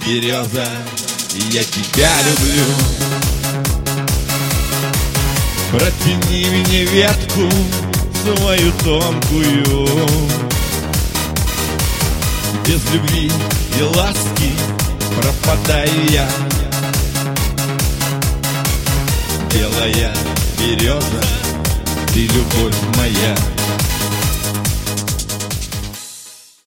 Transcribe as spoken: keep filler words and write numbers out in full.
береза, я тебя люблю. Протяни мне ветку свою тонкую. Без любви и ласки пропадаю я. Белая береза, ты любовь моя.